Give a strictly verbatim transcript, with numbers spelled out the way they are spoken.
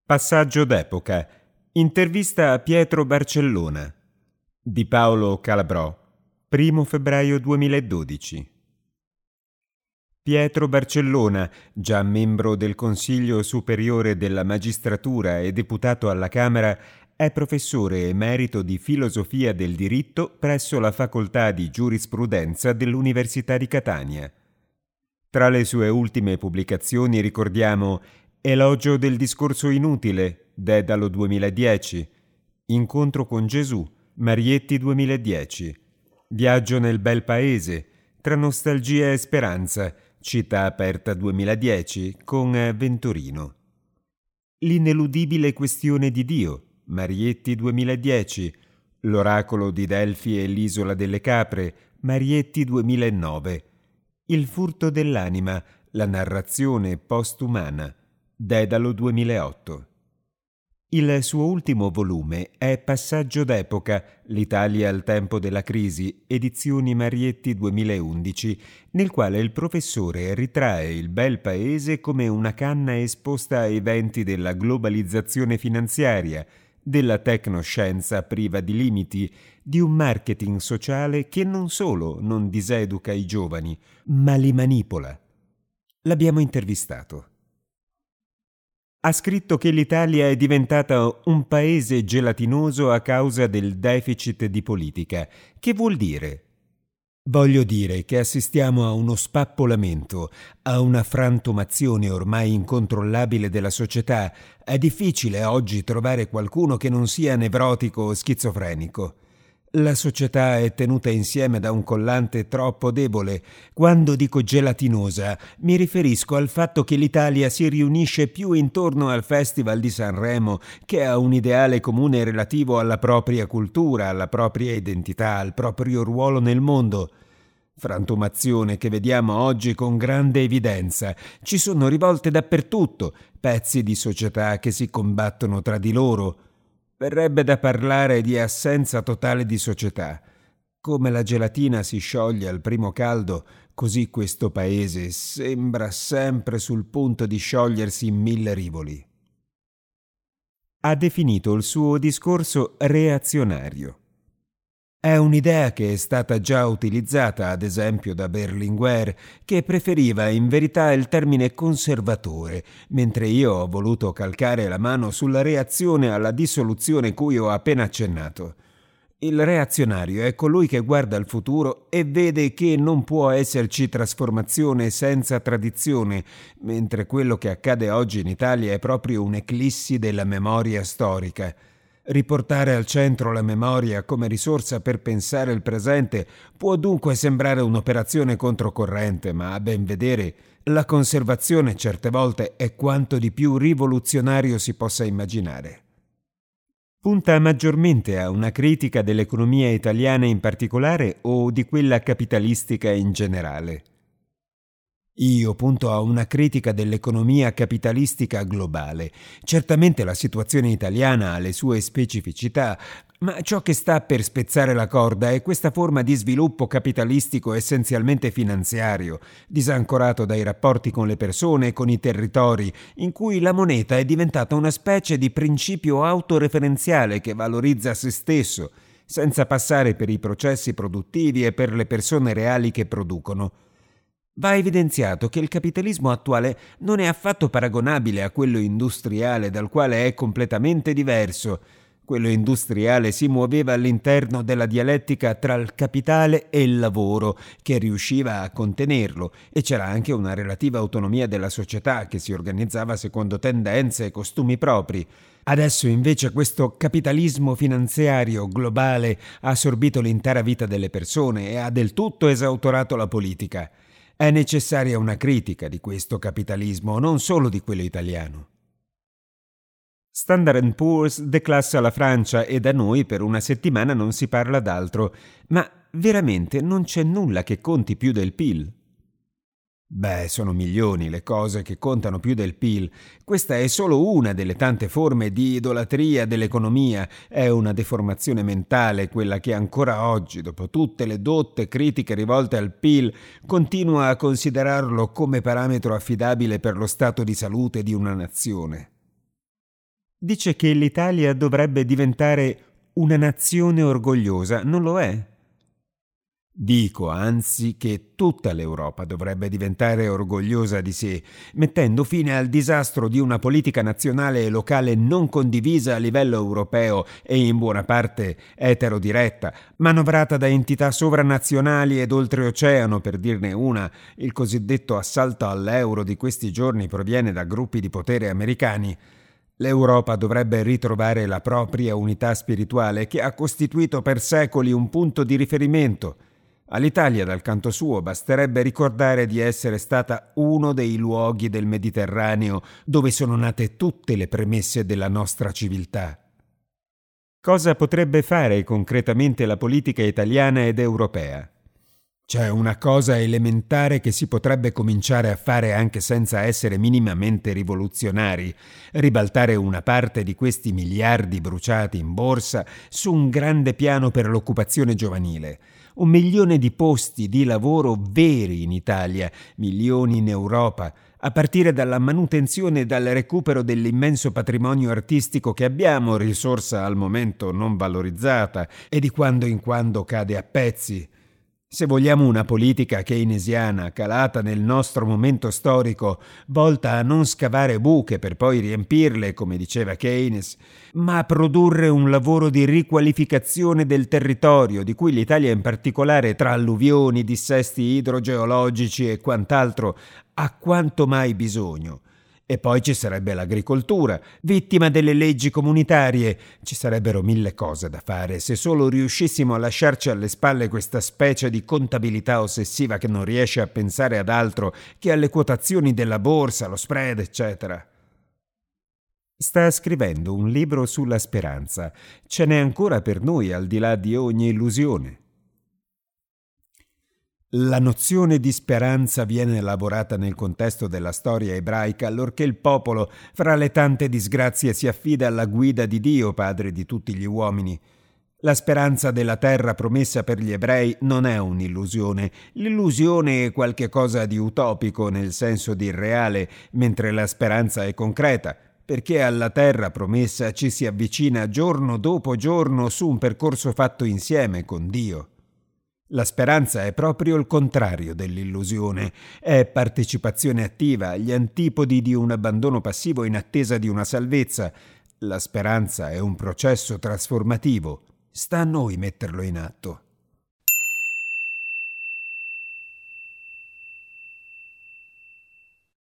Passaggio d'epoca. Intervista a Pietro Barcellona di Paolo Calabrò, primo febbraio duemiladodici. Pietro Barcellona, già membro del Consiglio Superiore della Magistratura e deputato alla Camera, è professore emerito di filosofia del diritto presso la Facoltà di Giurisprudenza dell'Università di Catania. Tra le sue ultime pubblicazioni ricordiamo Elogio del discorso inutile, Dedalo duemiladieci, Incontro con Gesù, Marietti duemiladieci, Viaggio nel bel paese, tra nostalgia e speranza, Città aperta duemiladieci, con Venturino. L'ineludibile questione di Dio, Marietti duemiladieci, L'oracolo di Delfi e l'isola delle capre, Marietti duemilanove, Il furto dell'anima, la narrazione postumana, Dedalo duemilaotto. Il suo ultimo volume è Passaggio d'epoca, l'Italia al tempo della crisi, edizioni Marietti duemilaundici, nel quale il professore ritrae il bel paese come una canna esposta ai venti della globalizzazione finanziaria, della tecnoscienza priva di limiti, di un marketing sociale che non solo non diseduca i giovani, ma li manipola. L'abbiamo intervistato. Ha scritto che l'Italia è diventata un paese gelatinoso a causa del deficit di politica. Che vuol dire? Voglio dire che assistiamo a uno spappolamento, a una frantumazione ormai incontrollabile della società. È difficile oggi trovare qualcuno che non sia nevrotico o schizofrenico. La società è tenuta insieme da un collante troppo debole. Quando dico gelatinosa, mi riferisco al fatto che l'Italia si riunisce più intorno al Festival di Sanremo che a un ideale comune relativo alla propria cultura, alla propria identità, al proprio ruolo nel mondo. Frantumazione che vediamo oggi con grande evidenza. Ci sono rivolte dappertutto, pezzi di società che si combattono tra di loro. Verrebbe da parlare di assenza totale di società. Come la gelatina si scioglie al primo caldo, così questo paese sembra sempre sul punto di sciogliersi in mille rivoli. Ha definito il suo discorso reazionario. È un'idea che è stata già utilizzata, ad esempio, da Berlinguer, che preferiva in verità il termine conservatore, mentre io ho voluto calcare la mano sulla reazione alla dissoluzione cui ho appena accennato. Il reazionario è colui che guarda al futuro e vede che non può esserci trasformazione senza tradizione, mentre quello che accade oggi in Italia è proprio un'eclissi della memoria storica. Riportare al centro la memoria come risorsa per pensare il presente può dunque sembrare un'operazione controcorrente, ma a ben vedere la conservazione certe volte è quanto di più rivoluzionario si possa immaginare. Punta maggiormente a una critica dell'economia italiana in particolare o di quella capitalistica in generale? Io punto a una critica dell'economia capitalistica globale. Certamente la situazione italiana ha le sue specificità, ma ciò che sta per spezzare la corda è questa forma di sviluppo capitalistico essenzialmente finanziario, disancorato dai rapporti con le persone e con i territori, in cui la moneta è diventata una specie di principio autoreferenziale che valorizza se stesso, senza passare per i processi produttivi e per le persone reali che producono. Va evidenziato che il capitalismo attuale non è affatto paragonabile a quello industriale, dal quale è completamente diverso. Quello industriale si muoveva all'interno della dialettica tra il capitale e il lavoro, che riusciva a contenerlo, e c'era anche una relativa autonomia della società che si organizzava secondo tendenze e costumi propri. Adesso invece questo capitalismo finanziario globale ha assorbito l'intera vita delle persone e ha del tutto esautorato la politica. È necessaria una critica di questo capitalismo, non solo di quello italiano. Standard and Poor's declassa la Francia e da noi per una settimana non si parla d'altro, ma veramente non c'è nulla che conti più del P I L. Beh, sono milioni le cose che contano più del P I L. Questa è solo una delle tante forme di idolatria dell'economia. È una deformazione mentale quella che ancora oggi, dopo tutte le dotte critiche rivolte al P I L, continua a considerarlo come parametro affidabile per lo stato di salute di una nazione. Dice che l'Italia dovrebbe diventare una nazione orgogliosa, non lo è? Dico, anzi, che tutta l'Europa dovrebbe diventare orgogliosa di sé, mettendo fine al disastro di una politica nazionale e locale non condivisa a livello europeo e in buona parte eterodiretta, manovrata da entità sovranazionali ed oltreoceano, per dirne una. Il cosiddetto assalto all'euro di questi giorni proviene da gruppi di potere americani. L'Europa dovrebbe ritrovare la propria unità spirituale che ha costituito per secoli un punto di riferimento. All'Italia, dal canto suo, basterebbe ricordare di essere stata uno dei luoghi del Mediterraneo dove sono nate tutte le premesse della nostra civiltà. Cosa potrebbe fare concretamente la politica italiana ed europea? C'è una cosa elementare che si potrebbe cominciare a fare anche senza essere minimamente rivoluzionari: ribaltare una parte di questi miliardi bruciati in borsa su un grande piano per l'occupazione giovanile. Un milione di posti di lavoro veri in Italia, milioni in Europa, a partire dalla manutenzione e dal recupero dell'immenso patrimonio artistico che abbiamo, risorsa al momento non valorizzata e di quando in quando cade a pezzi. Se vogliamo una politica keynesiana, calata nel nostro momento storico, volta a non scavare buche per poi riempirle, come diceva Keynes, ma a produrre un lavoro di riqualificazione del territorio, di cui l'Italia in particolare, tra alluvioni, dissesti idrogeologici e quant'altro, ha quanto mai bisogno. E poi ci sarebbe l'agricoltura, vittima delle leggi comunitarie. Ci sarebbero mille cose da fare se solo riuscissimo a lasciarci alle spalle questa specie di contabilità ossessiva che non riesce a pensare ad altro che alle quotazioni della borsa, lo spread, eccetera. Sta scrivendo un libro sulla speranza. Ce n'è ancora per noi, al di là di ogni illusione. La nozione di speranza viene elaborata nel contesto della storia ebraica, allorché il popolo, fra le tante disgrazie, si affida alla guida di Dio, padre di tutti gli uomini. La speranza della terra promessa per gli ebrei non è un'illusione. L'illusione è qualche cosa di utopico nel senso di irreale, mentre la speranza è concreta, perché alla terra promessa ci si avvicina giorno dopo giorno su un percorso fatto insieme con Dio. La speranza è proprio il contrario dell'illusione, è partecipazione attiva agli antipodi di un abbandono passivo in attesa di una salvezza. La speranza è un processo trasformativo, sta a noi metterlo in atto.